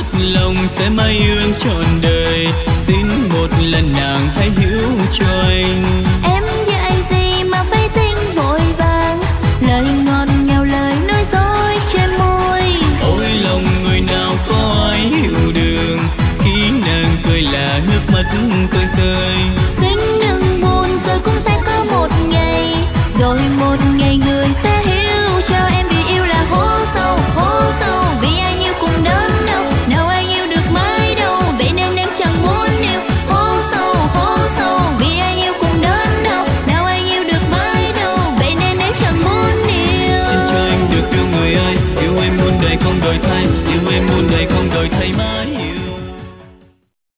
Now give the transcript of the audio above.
lòng sẽ mãi ương trọn đời, xin một lần nàng hãy hiểu cho